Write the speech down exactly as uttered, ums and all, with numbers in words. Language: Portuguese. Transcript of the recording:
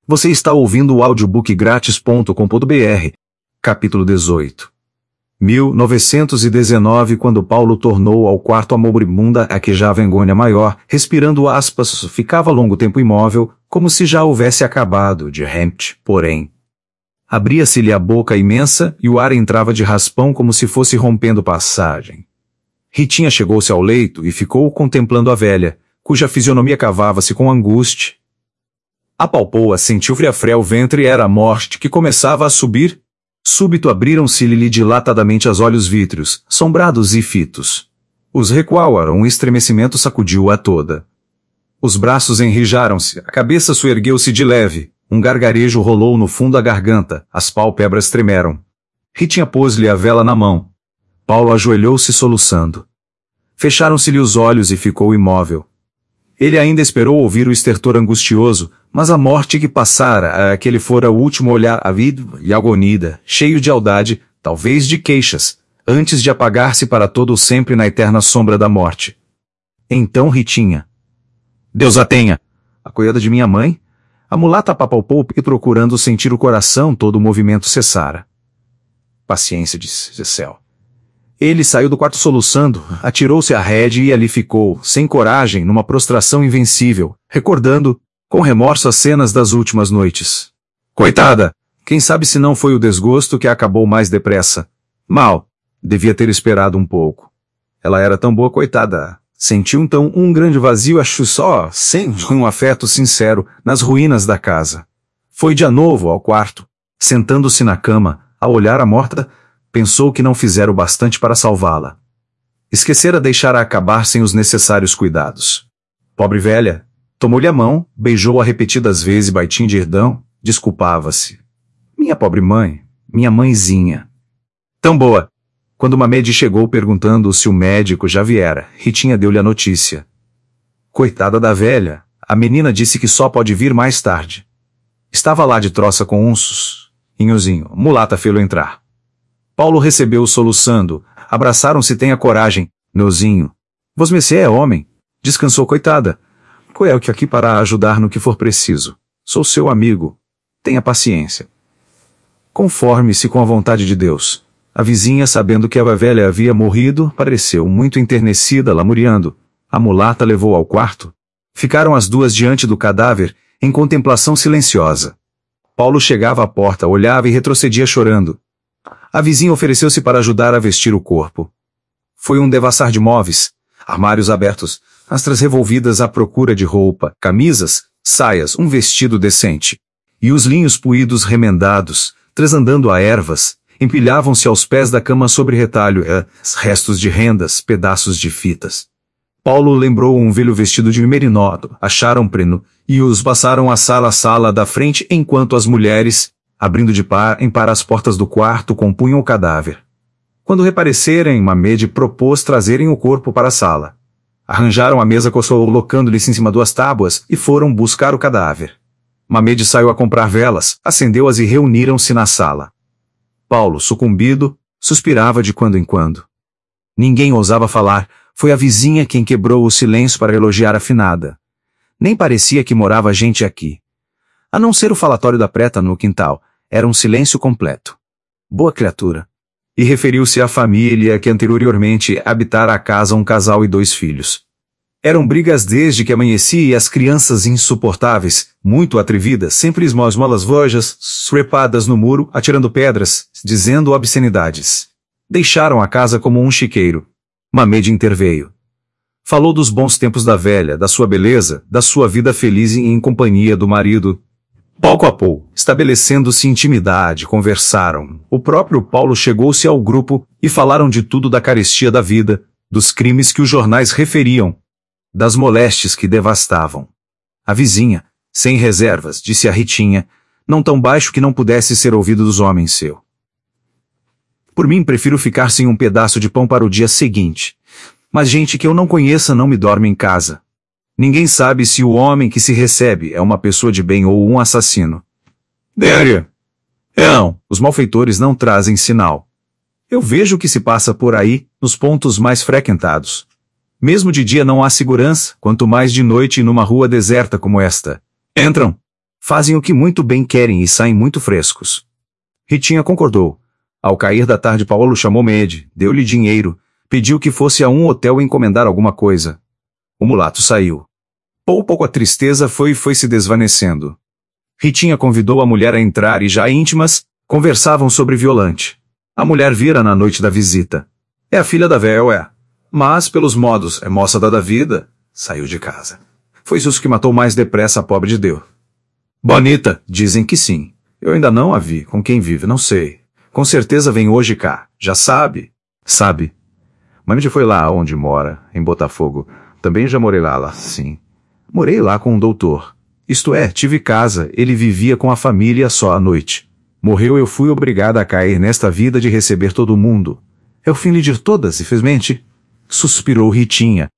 Você está ouvindo o audiobook grátis ponto com ponto br. Capítulo dezoito. mil novecentos e dezenove. Quando Paulo tornou ao quarto a moribunda a quejava engônia maior, respirando aspas, ficava longo tempo imóvel, como se já houvesse acabado de repente, porém. Abria-se-lhe a boca imensa e o ar entrava de raspão como se fosse rompendo passagem. Ritinha chegou-se ao leito e ficou contemplando a velha, cuja fisionomia cavava-se com angústia. Apalpou-a, sentiu friafré o ventre e era a morte que começava a subir. Súbito abriram-se-lhe dilatadamente os olhos vítreos, sombrados e fitos. Os recuaram, um estremecimento sacudiu-a toda. Os braços enrijaram-se, a cabeça soergueu-se de leve, um gargarejo rolou no fundo da garganta, as pálpebras tremeram. Ritinha pôs-lhe a vela na mão. Paulo ajoelhou-se soluçando. Fecharam-se-lhe os olhos e ficou imóvel. Ele ainda esperou ouvir o estertor angustioso, mas a morte que passara, aquele fora o último olhar ávido e agonida, cheio de audade, talvez de queixas, antes de apagar-se para todo o sempre na eterna sombra da morte. Então Ritinha. Deus a tenha! A coiada de minha mãe? A mulata apalpou e procurando sentir o coração, todo o movimento cessara. Paciência, disse Céu. Ele saiu do quarto soluçando, atirou-se à rede e ali ficou, sem coragem, numa prostração invencível, recordando, com remorso as cenas das últimas noites. Coitada! Quem sabe se não foi o desgosto que a acabou mais depressa. Mal. Devia ter esperado um pouco. Ela era tão boa, coitada. Sentiu então um grande vazio, acho só, sem um afeto sincero, nas ruínas da casa. Foi de novo ao quarto. Sentando-se na cama, a olhar a morta, pensou que não fizera o bastante para salvá-la. Esquecera deixar-a acabar sem os necessários cuidados. Pobre velha! Tomou-lhe a mão, beijou-a repetidas vezes baitinho de irdão, desculpava-se. Minha pobre mãe, minha mãezinha. Tão boa! Quando Mamed chegou perguntando se o médico já viera, Ritinha deu-lhe a notícia. Coitada da velha, a menina disse que só pode vir mais tarde. Estava lá de troça com unços. Inhozinho, mulata fê-lo entrar. Paulo recebeu-o soluçando, abraçaram-se. Tenha coragem, Neuzinho. Vosmecê é homem. Descansou, coitada. Qual é o que aqui para ajudar no que for preciso? Sou seu amigo. Tenha paciência. Conforme-se com a vontade de Deus. A vizinha, sabendo que a velha havia morrido, pareceu muito enternecida, lamuriando. A mulata levou ao quarto. Ficaram as duas diante do cadáver, em contemplação silenciosa. Paulo chegava à porta, olhava e retrocedia chorando. A vizinha ofereceu-se para ajudar a vestir o corpo. Foi um devassar de móveis, armários abertos, astras revolvidas à procura de roupa, camisas, saias, um vestido decente. E os linhos puídos remendados, transandando a ervas, empilhavam-se aos pés da cama sobre retalho, eh, restos de rendas, pedaços de fitas. Paulo lembrou um velho vestido de merinodo, acharam preno, e os passaram a sala a sala da frente enquanto as mulheres, abrindo de par em par as portas do quarto, compunham o cadáver. Quando repareceram, Mamed propôs trazerem o corpo para a sala. Arranjaram a mesa, colocando-lhe-se em cima duas tábuas, e foram buscar o cadáver. Mamed saiu a comprar velas, acendeu-as e reuniram-se na sala. Paulo, sucumbido, suspirava de quando em quando. Ninguém ousava falar, foi a vizinha quem quebrou o silêncio para elogiar a finada. Nem parecia que morava gente aqui. A não ser o falatório da preta no quintal, era um silêncio completo. Boa criatura. E referiu-se à família que anteriormente habitara a casa um casal e dois filhos. Eram brigas desde que amanhecia e as crianças insuportáveis, muito atrevidas, sempre esmolas vojas, trepadas no muro, atirando pedras, dizendo obscenidades. Deixaram a casa como um chiqueiro. Mamed interveio. Falou dos bons tempos da velha, da sua beleza, da sua vida feliz em companhia do marido. Pouco a pouco, estabelecendo-se intimidade, conversaram. O próprio Paulo chegou-se ao grupo e falaram de tudo, da carestia da vida, dos crimes que os jornais referiam, das moléstias que devastavam. A vizinha, sem reservas, disse a Ritinha, não tão baixo que não pudesse ser ouvido dos homens seu. Por mim prefiro ficar sem um pedaço de pão para o dia seguinte. Mas gente que eu não conheça não me dorme em casa. Ninguém sabe se o homem que se recebe é uma pessoa de bem ou um assassino. Déria! Não, os malfeitores não trazem sinal. Eu vejo o que se passa por aí, nos pontos mais frequentados. Mesmo de dia não há segurança, quanto mais de noite e numa rua deserta como esta. Entram. Fazem o que muito bem querem e saem muito frescos. Ritinha concordou. Ao cair da tarde, Paulo chamou Mede, deu-lhe dinheiro, pediu que fosse a um hotel encomendar alguma coisa. O mulato saiu. Pouco a pouco a tristeza foi e foi se desvanecendo. Ritinha convidou a mulher a entrar e, já íntimas, conversavam sobre Violante. A mulher vira na noite da visita. É a filha da véia, é. Mas, pelos modos, é moça da vida. Saiu de casa. Foi isso que matou mais depressa a pobre de Deus. Bonita, dizem que sim. Eu ainda não a vi. Com quem vive, não sei. Com certeza vem hoje cá. Já sabe? Sabe. Mamãe foi lá onde mora, em Botafogo. Também já morei lá, lá, sim. Morei lá com um doutor. Isto é, tive casa, ele vivia com a família só à noite. Morreu, eu fui obrigada a cair nesta vida de receber todo mundo. É o fim de todas, infelizmente. Suspirou Ritinha,